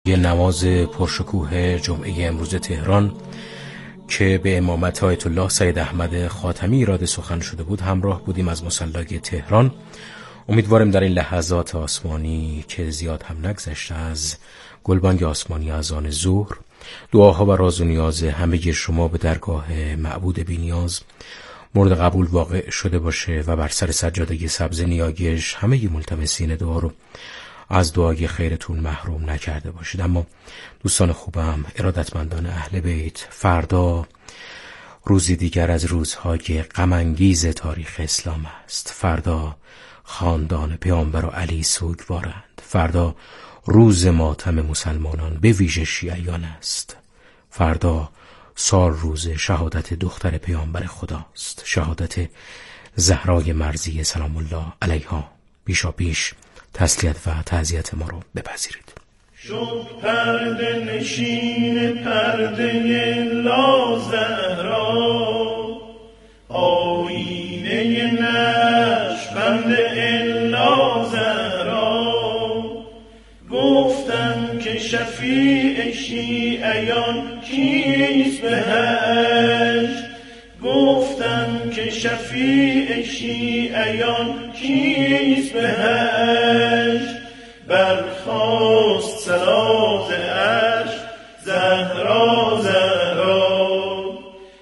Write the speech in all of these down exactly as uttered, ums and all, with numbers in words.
یه نماز پرشکوه جمعه امروز تهران که به امامت آیت الله سید احمد خاتمی ایراد سخن شده بود همراه بودیم از مصلی تهران. امیدوارم در این لحظات آسمانی که زیاد هم نگذشته از گلبانگ آسمانی از آن ظهر دعاها و راز و نیاز همه شما به درگاه معبود بی نیاز مورد قبول واقع شده باشه و بر سر سجاده سبز نیاگش همه ملتمسین دعا رو از دعای خیرتون محروم نکرده باشید. اما دوستان خوبم، ارادتمندان اهل بیت، فردا روزی دیگر از روزهای غم انگیز تاریخ اسلام است. فردا خاندان پیامبر علی سوگوارند. فردا روز ماتم مسلمانان به ویژه شیعیان است. فردا سال روز شهادت دختر پیامبر خداست، شهادت زهرای مرضیه سلام الله علیها. پیشا پیش تسلیت و تعزیت ما رو بپذیرید. شد پرده نشین پرده لا زهرا، آینه نشبند الا زهرا. گفتم که شفیع شیعیان کیست بهشت، گفتم که شفیع شیعیان کیست بهشت. برخاست صلاة عرش زهرا زهرا،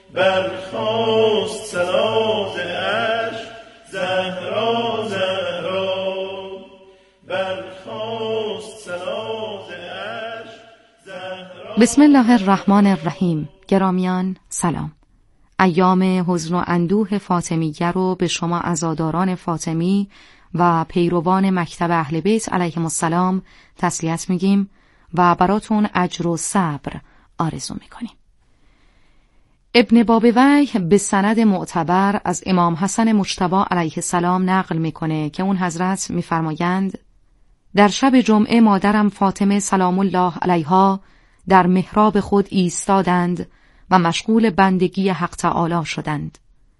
برخاست صلاة عرش زهرا زهرا، برخاست صلاة عرش زهرا. بسم الله الرحمن الرحیم. گرامیان سلام. ایام حزن و اندوه فاطمیه رو به شما عزاداران فاطمی و پیروان مکتب اهل بیت علیهم السلام تسلیت میگیم و براتون اجر و صبر آرزو میکنیم. ابن بابویه به سند معتبر از امام حسن مجتبی علیه السلام نقل میکنه که اون حضرت میفرمایند در شب جمعه مادرم فاطمه سلام الله علیها در محراب خود ایستادند و مشغول بندگی حق تعالی شدند.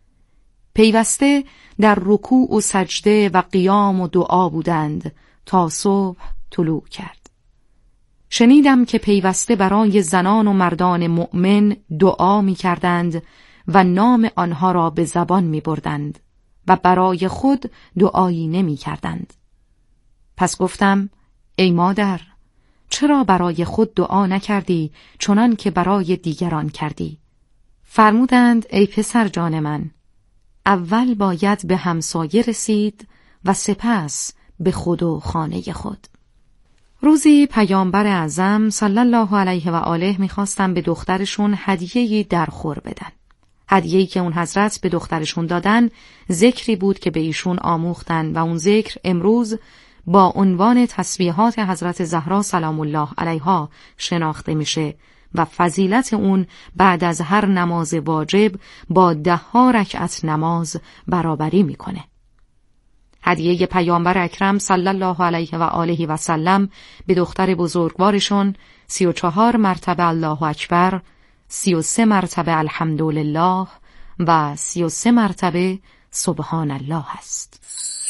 پیوسته در رکوع و سجده و قیام و دعا بودند تا صبح طلوع کرد. شنیدم که پیوسته برای زنان و مردان مؤمن دعا می کردند و نام آنها را به زبان می بردند و برای خود دعایی نمی کردند. پس گفتم ای مادر، چرا برای خود دعا نکردی چنان که برای دیگران کردی؟ فرمودند ای پسر جان من، اول باید به همسایه رسید و سپس به خود و خانه خود. روزی پیامبر اعظم صلی الله علیه و آله میخواستن به دخترشون هدیه‌ای درخور بدن. هدیه‌ای که اون حضرت به دخترشون دادن ذکری بود که به ایشون آموختن و اون ذکر امروز با عنوان تسبیحات حضرت زهرا سلام الله علیها شناخته میشه و فضیلت اون بعد از هر نماز واجب با ده ها رکعت نماز برابری میکنه. هدیه پیامبر اکرم صلی الله علیه و آله و سلم به دختر بزرگوارشون سی و چهار مرتبه الله اکبر، سی و سه مرتبه الحمدلله و سی و سه مرتبه سبحان الله است.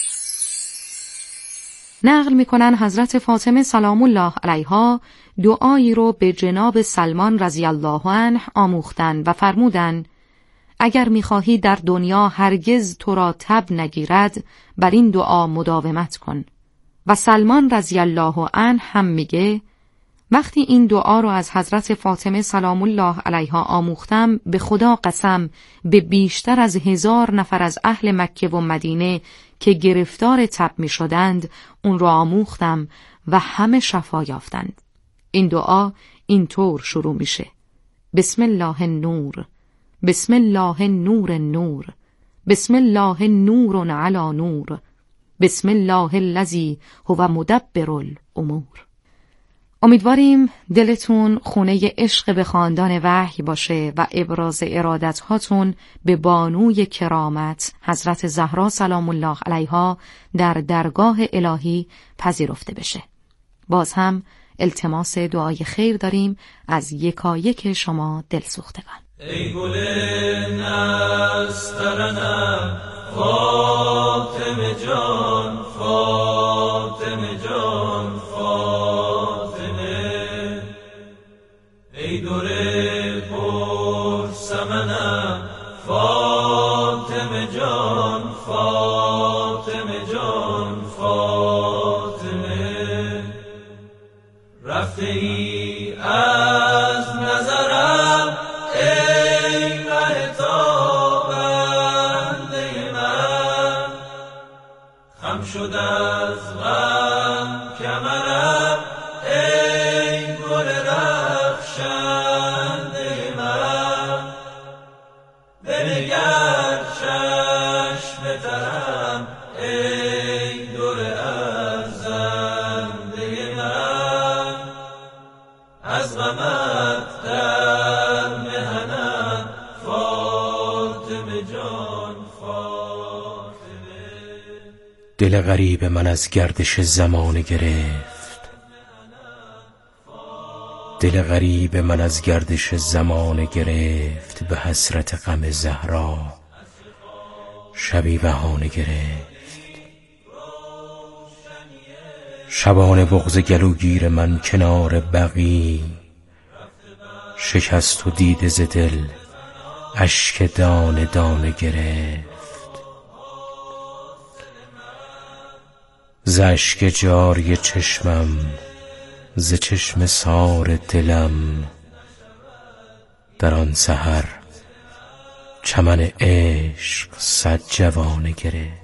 نقل میکنن حضرت فاطمه سلام الله علیها دعایی رو به جناب سلمان رضی الله عنه آموختن و فرمودن اگر میخواهی در دنیا هرگز تو را تب نگیرد بر این دعا مداومت کن. و سلمان رضی الله عنه هم میگه وقتی این دعا رو از حضرت فاطمه سلام الله علیها آموختم به خدا قسم به بیشتر از هزار نفر از اهل مکه و مدینه که گرفتار تب می شدند اون را آموختم و همه شفا یافتند. این دعا اینطور شروع میشه: بسم الله النور، بسم الله نور النور، بسم الله نور علی نور، بسم الله الذی هو مدبر الامور. امیدواریم دلتون خونه عشق به خاندان وحی باشه و ابراز ارادت هاتون به بانوی کرامت حضرت زهرا سلام الله علیها در درگاه الهی پذیرفته بشه. باز هم التماس دعای خیر داریم از یکایک شما دلسوختگان. ای گل نسترنم فاطمه جان، فاطمه جان، فاطمه رفته ای از نظرم ای مه تابنده من، خم شد از غم کمرم ای گل رخشنده من، بنگر چشم ترم ای دور ارزنده من، از غمت در مهنم فاطمه جان فاطمه. دل غریب من از گردش زمانه گرفت، دل غریب من از گردش زمانه گرفت، به حسرت غم زهرا شبی بهانه گرفت. شبان بغض گلوگیر من کنار بقی، شکست و دیده ز دل اشک دانه دانه گرفت. ز اشک جاری چشمم ز چشم سار دلم، در آن سحر چمن عشق صد جوانه گرفت.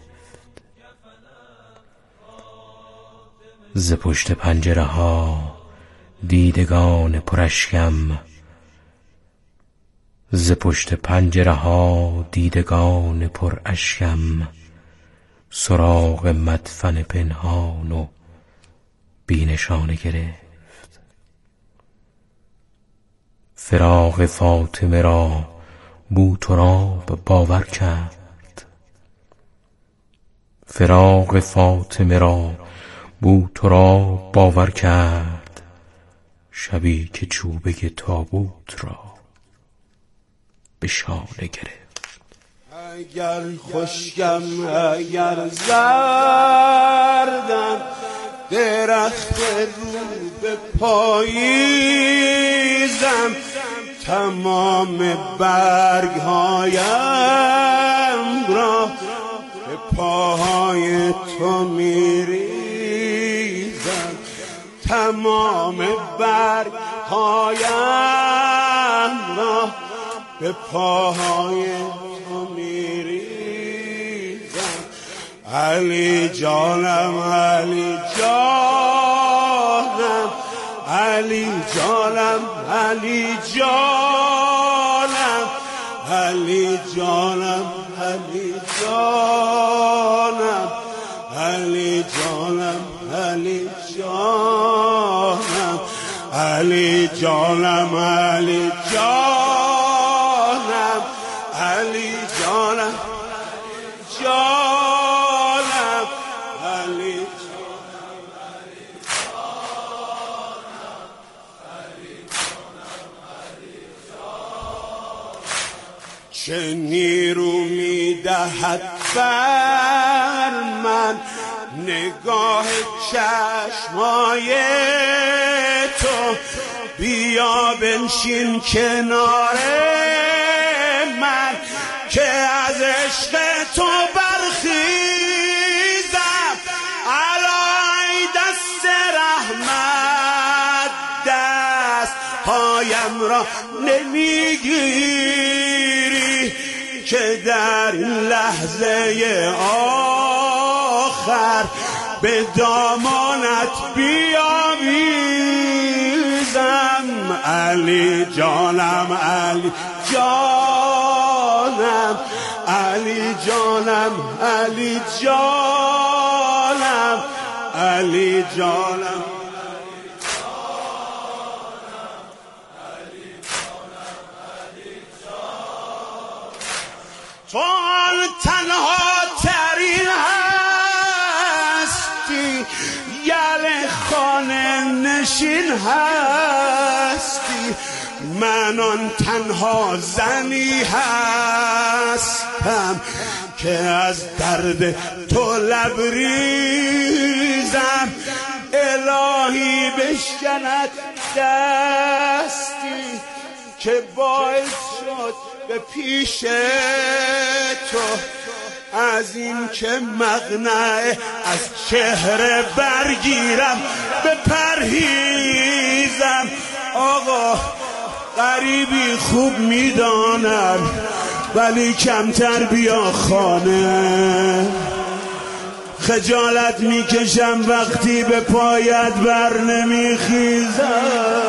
ز پشت پنجره ها دیدگان پراشکم، ز پشت پنجره ها دیدگان پراشکم، سراغ مدفن پنهان و بی نشانه گرفت. فراق فاطمه را بوتراب باور کرد، فراق فاطمه را بوتراب باور کرد، شبی که چوبه تابوت را به شانه گرفت. اگر خشکم اگر زردم، درخت رو به پاییزم، تمام برگ هایم را به پاهای تو میریزم، تمام برگ هایم را به پاهای تو میریزم. علی جانم علی جانم علی جانم علی جانم علی جانم علی جانم علی جانم علی جانم علی جانم علی جانم علی جانم جانم علی چه نیرو میدهد بر من نگاه چشمای تو، بیا بنشین کنار من که از عشق تو برخیزم. علای دست رحمت دست هایم را نمیگیری که در این لحظه آخر به دامانت بیاویزم. علی جانم علی جانم علی جانم علی جانم علی جانم تو آن تنها ترین هستی، یل خانه نشین هستی، من آن تنها زنی هستم که از درد تو لبریزم. الهی بشکند دستی که باعث شد به پیش تو از این که مقنعه از چهره برگیرم بپرهیزم. آقا غریبی خوب میدانم ولی کمتر بیا خانه، خجالت میکشم وقتی به پایت بر نمیخیزم.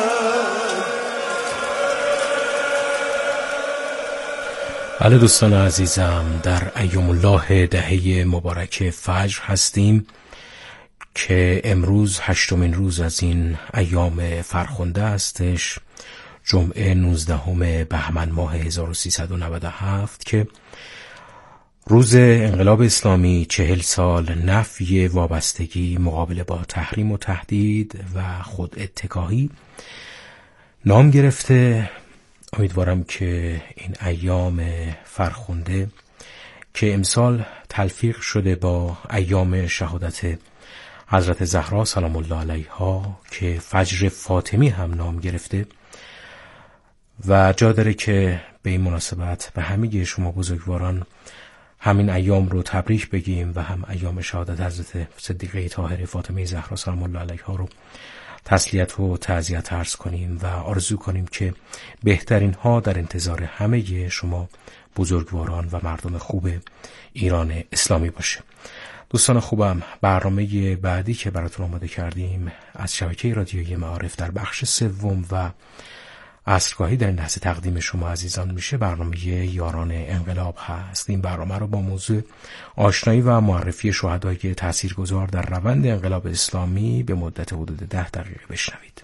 بله دوستان عزیزم، در ایام الله دهه مبارک فجر هستیم که امروز هشتمین روز از این ایام فرخنده هستش، جمعه نوزدهم بهمن ماه هزار و سیصد و نود و هفت که روز انقلاب اسلامی چهل سال نفی وابستگی مقابله با تحریم و تهدید و خود اتکاهی نام گرفته. امیدوارم که این ایام فرخنده که امسال تلفیق شده با ایام شهادت حضرت زهرا سلام الله علیها که فجر فاطمی هم نام گرفته و جا داره که به این مناسبت به همه شما بزرگواران همین ایام رو تبریک بگیم و هم ایام شهادت حضرت صدیقه طاهره فاطمه زهرا سلام الله علیها رو تسلیت و تعزیت عرض کنیم و آرزو کنیم که بهترین ها در انتظار همه شما بزرگواران و مردم خوب ایران اسلامی باشه. دوستان خوبم، برنامه بعدی که براتون آماده کردیم از شبکه رادیویی معارف در بخش سوم و عصرگاهی در این لحظه تقدیم شما عزیزان میشه برنامه یاران انقلاب هست. این برنامه رو با موضوع آشنایی و معرفی شهدای تاثیرگذار در روند انقلاب اسلامی به مدت حدود ده دقیقه بشنوید.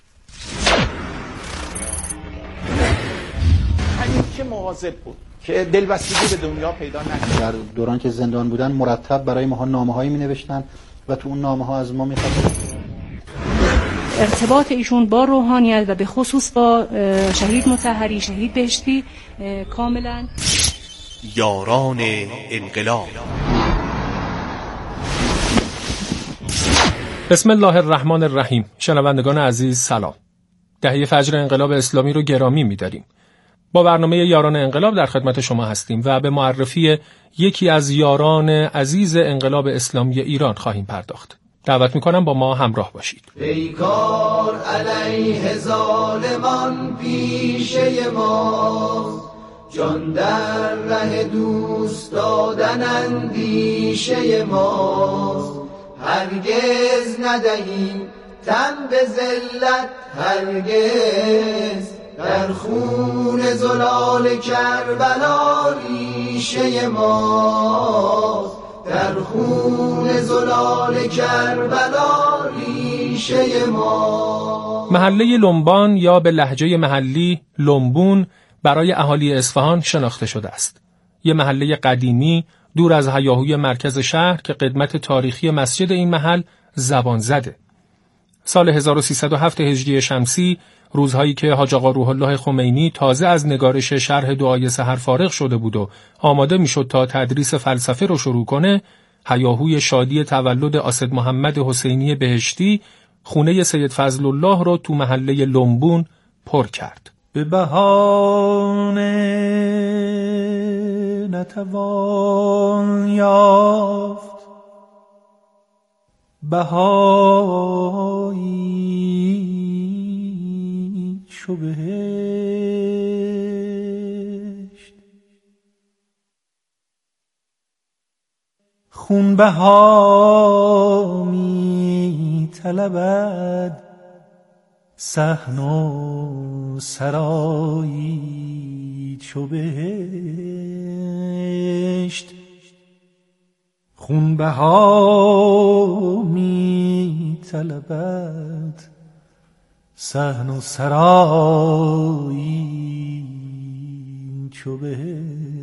همیشه مواظب بود که دلبستگی به دنیا پیدا نکنه. در دوران که زندان بودن مرتب برای ما نامه‌هایی می‌نوشتن و تو اون نامه‌ها از ما می‌خواستن ارتباط ایشون با روحانیت و به خصوص با شهید مطهری، شهید بهشتی کاملا. یاران انقلاب. بسم الله الرحمن الرحیم. شنوندگان عزیز سلام. دهه فجر انقلاب اسلامی رو گرامی می‌داریم. با برنامه یاران انقلاب در خدمت شما هستیم و به معرفی یکی از یاران عزیز انقلاب اسلامی ایران خواهیم پرداخت. دعوت میکنم با ما همراه باشید. پیکار علیه ظالمان پیشه ما، جان در ره دوست دادن اندیشه ما، هرگز ندهیم تن به ذلت، هرگز در خون زلال کربلا ریشه ما، در خون زلال کربلا ریشه ما. محله لنبان یا به لهجه محلی لنبون برای اهالی اصفهان شناخته شده است. یه محله قدیمی دور از هیاهوی مرکز شهر که قدمت تاریخی مسجد این محل زبان زده. سال هزار و سیصد و هفت هجری شمسی، روزهایی که حاج آقا روح الله خمینی تازه از نگارش شرح دعای سحر فارغ شده بود و آماده میشد تا تدریس فلسفه رو شروع کنه، هیاهوی شادی تولد اسد محمد حسینی بهشتی خونه سید فضل الله رو تو محله لنبون پر کرد. به بهانه نتوان یافت بهایی چو بهشت، خون بها می طلبد صحن و سرایی چو بهشت، خون بها می طلبد صحن و سرایی چو بهشت.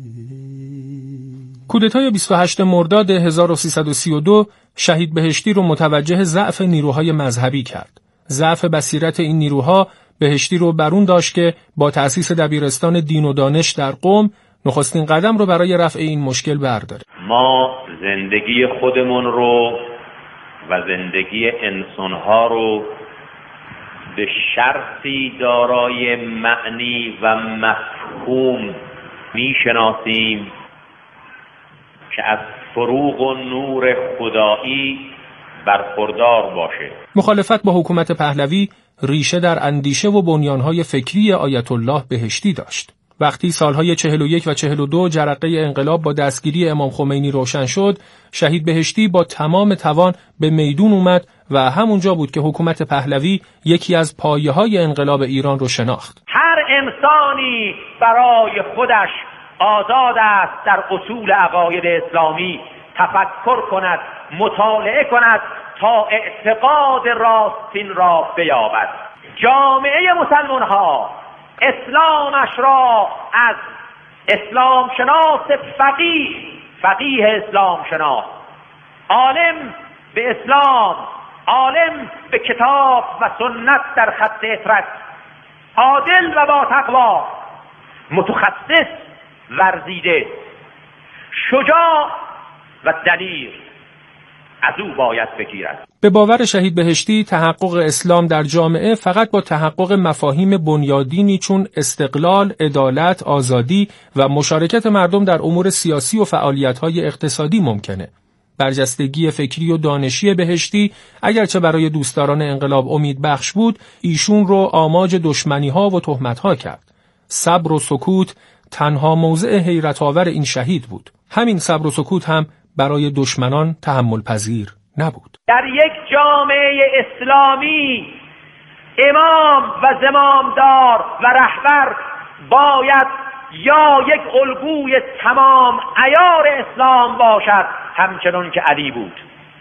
کودتای بیست و هشتم مرداد هزار و سیصد و سی و دو شهید بهشتی رو متوجه ضعف نیروهای مذهبی کرد. ضعف بصیرت این نیروها بهشتی رو برون داشت که با تأسیس دبیرستان دین و دانش در قم نخستین قدم رو برای رفع این مشکل برداره. ما زندگی خودمون رو و زندگی انسانها رو به شرطی دارای معنی و مفهوم میشناسیم که از فروغ و نور خدایی برخوردار باشه. مخالفت با حکومت پهلوی ریشه در اندیشه و بنیانهای فکری آیت الله بهشتی داشت. وقتی سالهای چهل و یک و چهل و دو جرقه انقلاب با دستگیری امام خمینی روشن شد، شهید بهشتی با تمام توان به میدون اومد و همونجا بود که حکومت پهلوی یکی از پایه‌های انقلاب ایران رو شناخت. هر انسانی برای خودش آزاد است در اصول عقاید اسلامی تفکر کند، مطالعه کند تا اعتقاد راستین را بیابد. جامعه مسلمان ها اسلامش را از اسلام شناس فقیه فقیه اسلام شناس، عالم به اسلام، عالم به کتاب و سنت در خط اطرت، عادل و با تقوا، متخصص ورزیده، شجاع و دلیر از او باید بگیرد. به باور شهید بهشتی تحقق اسلام در جامعه فقط با تحقق مفاهیم بنیادینی چون استقلال، عدالت، آزادی و مشارکت مردم در امور سیاسی و فعالیت‌های اقتصادی ممکنه. برجستگی فکری و دانشی بهشتی اگرچه برای دوستداران انقلاب امید بخش بود، ایشون رو آماج دشمنی‌ها و تهمت‌ها کرد. صبر و سکوت تنها موضع حیرت آور این شهید بود. همین صبر و سکوت هم برای دشمنان تحمل پذیر نبود. در یک جامعه اسلامی امام و زمامدار و رهبر باید یا یک الگوی تمام عیار اسلام باشد همچنان که علی بود،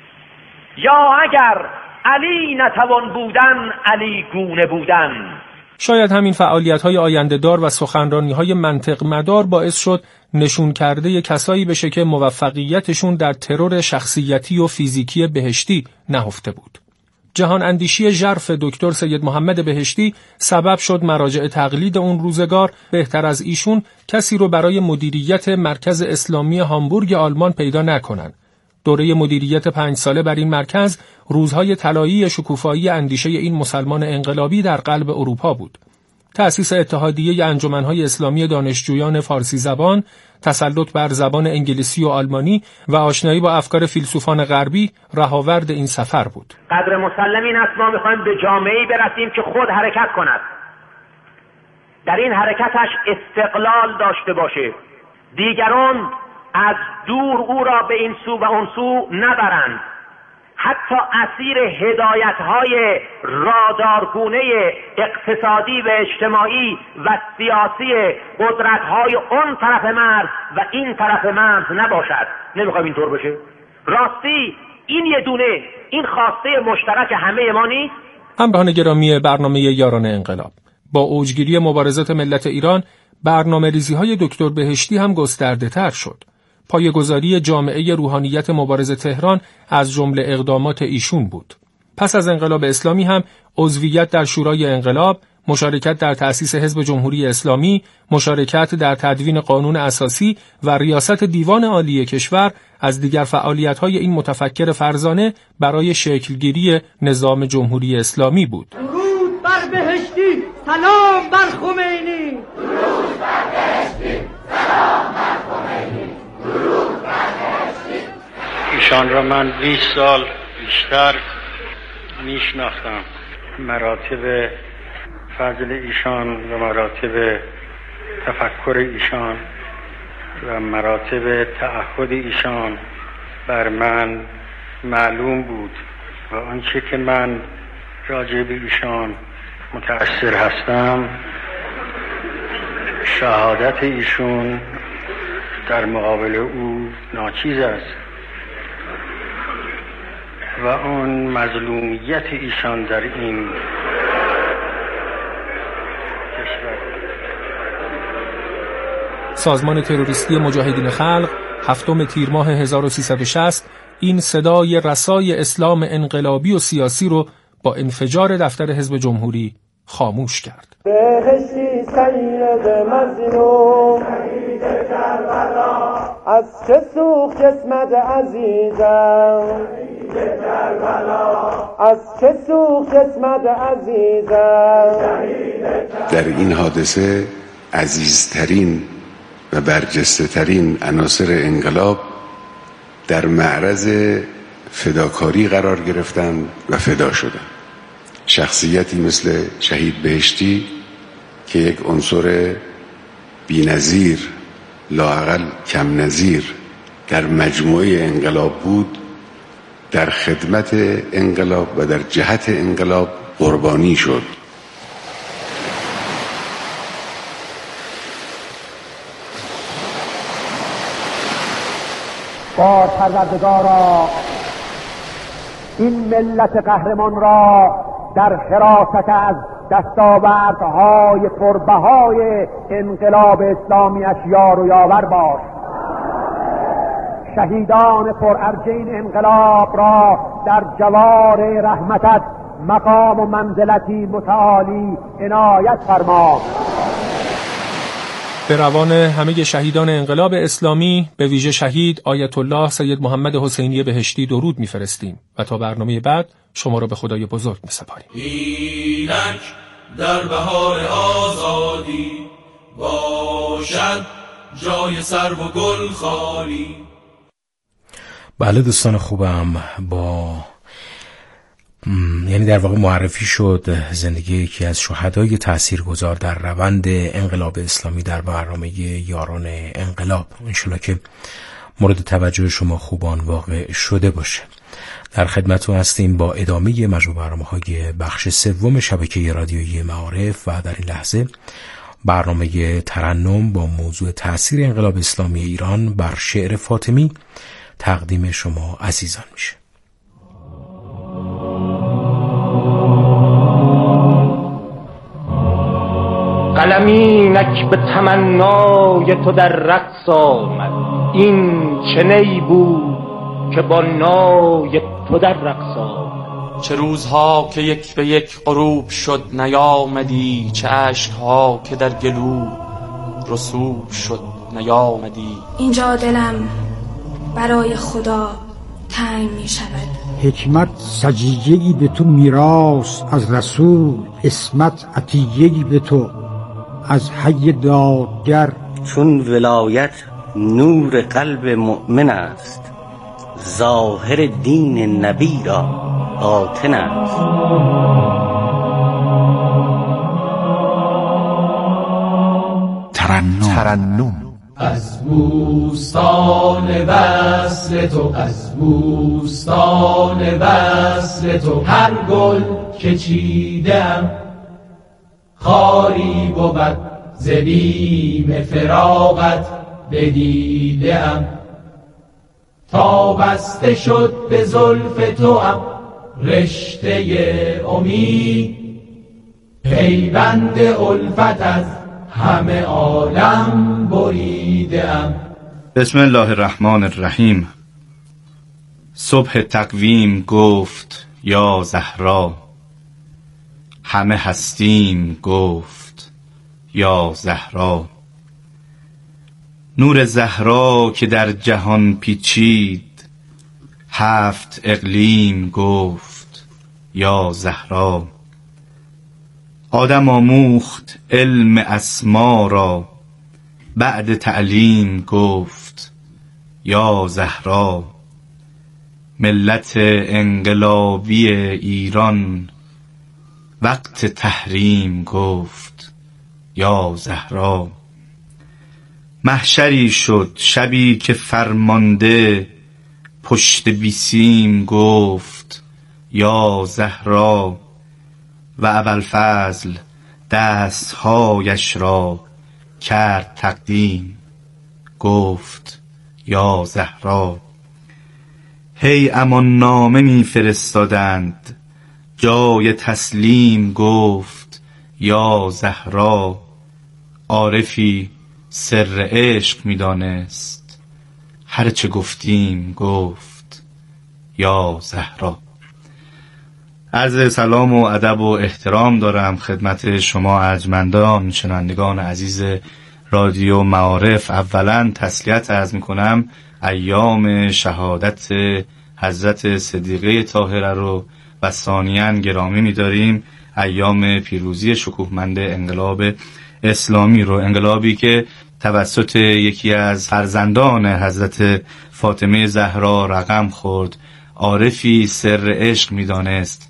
یا اگر علی نتوان بودن علی گونه بودن. شاید همین فعالیت‌های آینده‌دار و سخنرانی‌های منطق مدار باعث شد نشون کرده کسایی بشه که موفقیتشون در ترور شخصیتی و فیزیکی بهشتی نهفته بود. جهان اندیشی ژرف دکتر سید محمد بهشتی سبب شد مراجع تقلید اون روزگار بهتر از ایشون کسی رو برای مدیریت مرکز اسلامی هامبورگ آلمان پیدا نکنن. دوره مدیریت پنج ساله بر این مرکز روزهای طلایی شکوفایی اندیشه این مسلمان انقلابی در قلب اروپا بود. تأسیس اتحادیه انجمن‌های اسلامی دانشجویان فارسی زبان، تسلط بر زبان انگلیسی و آلمانی و آشنایی با افکار فیلسوفان غربی رهاورد این سفر بود. قدر مسلم این است ما می‌خوایم به جامعه‌ای برسیم که خود حرکت کند، در این حرکتش استقلال داشته باشه، دیگران از دور او را به این سو و اون سو نبرند، حتی اسیر هدایت‌های رادارگونه اقتصادی و اجتماعی و سیاسی قدرت‌های اون طرف مرز و این طرف مرز نباشد. نمیخوایم اینطور بشه. راستی این یه دونه این خواسته مشترک همه ما نیست. همراهان گرامی برنامه یاران انقلاب، با اوجگیری مبارزات ملت ایران برنامه ریزی‌های دکتر بهشتی هم گسترده تر شد. پایه‌گذاری جامعه روحانیت مبارز تهران از جمله اقدامات ایشون بود. پس از انقلاب اسلامی هم عضویت در شورای انقلاب، مشارکت در تأسیس حزب جمهوری اسلامی، مشارکت در تدوین قانون اساسی و ریاست دیوان عالی کشور از دیگر فعالیت‌های این متفکر فرزانه برای شکلگیری نظام جمهوری اسلامی بود. درود بر بهشتی، سلام بر خمینی. درود بر بهشتی، سلام بر خمینی. ایشان را من بیست سال بیشتر میشناختم. مراتب فضل ایشان و مراتب تفکر ایشان و مراتب تعهد ایشان بر من معلوم بود و آنچه که من راجع به ایشان متأثر هستم شهادت ایشون در مقابل او ناچیز است و آن مظلومیت ایشان در این کشور. سازمان تروریستی مجاهدین خلق هفتم تیر ماه هزار و سیصد و شصت این صدای رسای اسلام انقلابی و سیاسی رو با انفجار دفتر حزب جمهوری خاموش کرد. بهشتی سید مظلوم از چه سوخت جسمت عزیزم، از چه سوخت جسمت عزیزم. در این حادثه عزیزترین و برجسته ترین عناصر انقلاب در معرض فداکاری قرار گرفتند و فدا شدند. شخصیتی مثل شهید بهشتی که یک عنصر بی‌نظیر، لااقل کم نظیر در مجموعه انقلاب بود، در خدمت انقلاب و در جهت انقلاب قربانی شد. با پروردگارا این ملت قهرمان را در حراست از دستاوردهای پربهای انقلاب اسلامیش یار و یاور باش. شهیدان پرارجه این انقلاب را در جوار رحمتت مقام و منزلتی متعالی عنایت فرما. به روان همه شهیدان انقلاب اسلامی، به ویژه شهید آیت الله سید محمد حسینی بهشتی درود می‌فرستیم و تا برنامه بعد شما را به خدای بزرگ می‌سپاریم. اینک در بهار آزادی باشد جای سرو و گل خالی. بله دوستان خوبم، با یعنی در واقع معرفی شد زندگی یکی از شهدای تاثیرگذار در روند انقلاب اسلامی در برنامه یاران انقلاب. انشالله که مورد توجه شما خوبان واقع شده باشه. در خدمتتون هستیم با ادامه مجموع برنامه‌های بخش سوم شبکه رادیویی معارف و در این لحظه برنامه ترنم با موضوع تأثیر انقلاب اسلامی ایران بر شعر فاطمی تقدیم شما عزیزان میشه. قلمینک به تمنای تو در رقص آمد، این چه نی بود که با نای تو در رقص آمد. چه روزها که یک به یک غروب شد نیامدی، چه اشکها که در گلو رسوب شد نیامدی. اینجا دلم برای خدا تنگ می شود. حکمت سجیه‌ای به تو میراث از رسول، اسمت عطیه‌ای به تو از حی دادگر. چون ولایت نور قلب مؤمن است، ظاهر دین نبی را باطن است. ترنم ترنم از بوستان وصل تو، از بوستان وصل تو هر گل که چیدم خاری بود، ز بیم فراقت بدیدم. تا بسته شد به زلف توام رشته امید، پیوند الفت از همه عالم بریدم. بسم الله الرحمن الرحیم. صبح تقویم گفت یا زهرا، همه هستیم گفت یا زهرا. نور زهرا که در جهان پیچید، هفت اقلیم گفت یا زهرا. آدم آموخت علم اسما را، بعد تعلیم گفت یا زهرا. ملت انقلابی ایران وقت تحریم گفت یا زهرا. محشری شد شبی که فرمانده پشت بیسیم گفت یا زهرا. و ابوالفضل دستهایش را کرد تقدیم گفت یا زهرا. هی امان نامه می فرستادند، جای تسلیم گفت یا زهرا. عارفی سر عشق می دانست، هرچه گفتیم گفت یا زهرا. عرض سلام و ادب و احترام دارم خدمت شما ارجمندان شنوندگان عزیز رادیو معارف. اولا تسلیت عرض می کنم، ایام شهادت حضرت صدیقه طاهره رو و ثانیاً گرامی می داریم ایام پیروزی شکوهمند انقلاب اسلامی رو. انقلابی که توسط یکی از فرزندان حضرت فاطمه زهرا رقم خورد. عارفی سر عشق می دانست،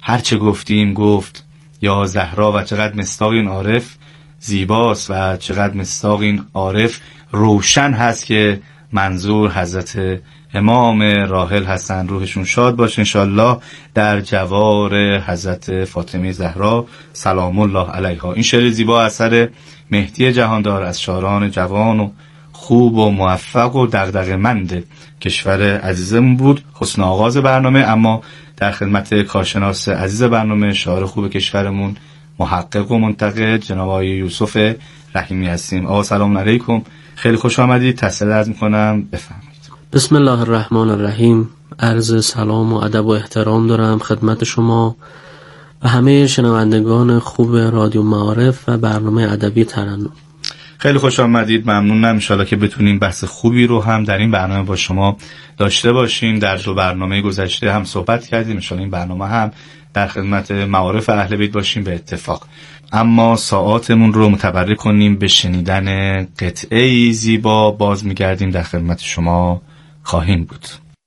هرچه گفتیم گفت یا زهرا و چقدر مصداق این عارف زیباست و چقدر مصداق این عارف روشن هست که منظور حضرت امام راحل هستن. روحشون شاد باشه انشالله در جوار حضرت فاطمه زهرا سلام الله علیها. این شعر زیبا اثر مهدی جهاندار از شاعران جوان و خوب و موفق و دغدغه‌مند کشور عزیزمون بود. حسن آغاز برنامه، اما در خدمت کارشناس عزیز برنامه، شاعر خوب کشورمون، محقق و منتقد جناب آقای یوسف رحیمی هستیم. آقا سلام علیکم، خیلی خوش آمدید. تسلیت عرض می‌کنم، بفرمایید. بسم الله الرحمن الرحیم. عرض سلام و ادب و احترام دارم خدمت شما و همه شنوندگان خوب رادیو معارف و برنامه ادبی ترنم. خیلی خوش آمدید، ممنونم. ان شاءالله که بتونیم بحث خوبی رو هم در این برنامه با شما داشته باشیم. در دو برنامه گذشته هم صحبت کردیم، ان شاءالله این برنامه هم در خدمت معارف اهل بیت باشیم به اتفاق. اما ساعاتمون رو متبرک کنیم به شنیدن قطعه‌ای زیبا. باز می‌گردیم در خدمت شما خواهیم بود.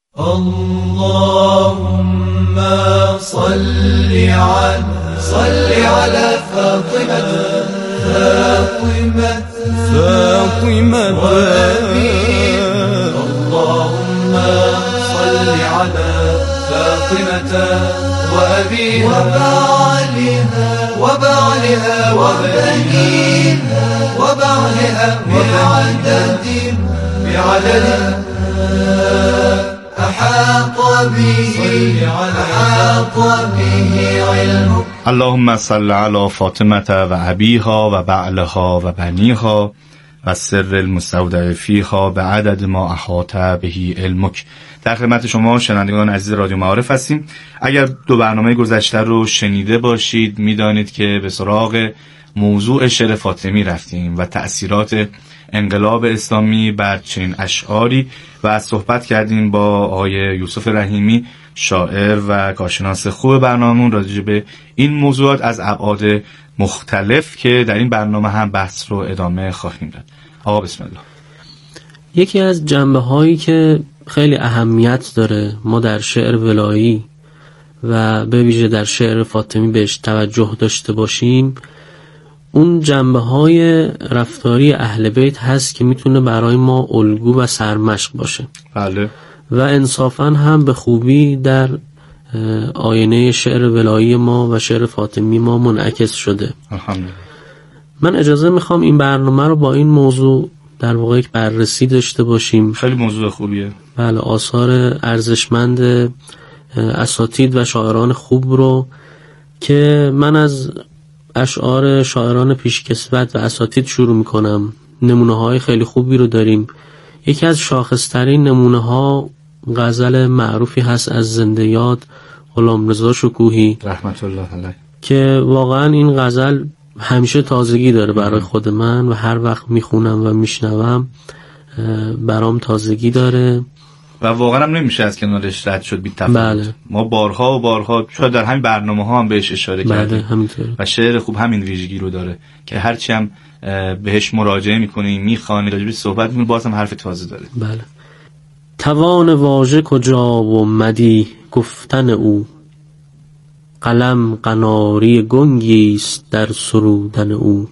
اللهم صل علی صل علی فاطمه فاطمه فاطمه اللهم صل علی فاطمه وأبيها وبعلها وبعلها وبنيها وبعلها بعدد بعدد أحاط به أحاط به علمك. اللهم صل على فاطمة و أبيها و بعلها و بنيها و سر المستودع فیها به عدد ما احاط به علمک. در خدمت شما شنوندگان عزیز رادیو معارف هستیم. اگر دو برنامه گذشته رو شنیده باشید میدانید که به سراغ موضوع شعر فاطمی رفتیم و تأثیرات انقلاب اسلامی بر چنین اشعاری و از صحبت کردیم با آقای یوسف رحیمی، شاعر و کارشناس خوب برنامه‌مون، راجع به این موضوعات از ابعاد مختلف که در این برنامه هم بحث رو ادامه خواهیم داد. آقا بسم الله. یکی از جنبه هایی که خیلی اهمیت داره ما در شعر ولایی و به ویژه در شعر فاطمی بهش توجه داشته باشیم، اون جنبه های رفتاری اهل بیت هست که میتونه برای ما الگو و سرمشق باشه. بله. و انصافاً هم به خوبی در آینه شعر ولایی ما و شعر فاطمی ما منعکس شده. الحمدلله. من اجازه میخوام این برنامه رو با این موضوع در واقع یک بررسی داشته باشیم. خیلی موضوع خوبیه. بله، آثار ارزشمند اساتید و شاعران خوب رو که من از اشعار شاعران پیشکسوت و اساتید شروع میکنم. نمونه های خیلی خوبی رو داریم. یکی از شاخصترین نمونه ها غزل معروفی هست از زنده یاد غلامرضا شکوهی رحمت الله علیه که واقعا این غزل همیشه تازگی داره برای خود من و هر وقت میخونم و میشنوم برام تازگی داره و واقعا هم نمیشه از کنارش رد شد بی تفاوت. بله. ما بارها و بارها شاید در همین برنامه ها هم بهش اشاره بله، کردیم همینطور. و شعر خوب همین ویژگی رو داره که هرچی هم بهش مراجعه میکنی میخوانی راجبش صحبت میکنی باز هم حرف تازه داره. بله. توان واژه کجا و مدی گفتن او، قلم قناری گنگی است در سرودن او،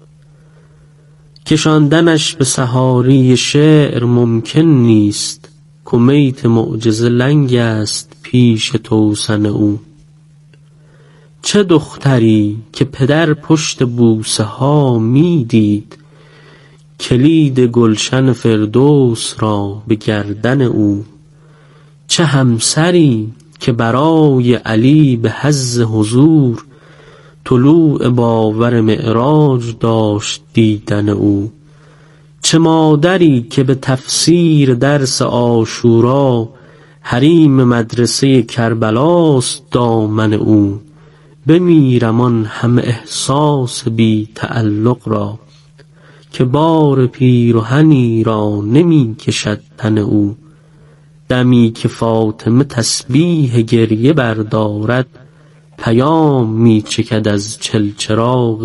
کشاندنش به سحاری شعر ممکن نیست، کمیت معجزه لنگ است پیش توسن او. چه دختری که پدر پشت بوسه ها می دید، کلید گلشن فردوس را به گردن او. چه همسری که برای علی به حظ حضور، طلوع باور معراج داشت دیدن او. چه مادری که به تفسیر درس عاشورا، حریم مدرسه کربلاست دامن او. بمیرم آن همه احساس بی تعلق را، که بار پیرهنی را نمی کشد تن او. دمی که فاطمه تسبیح گریه بردارد، پیام می چکد از چلچراغ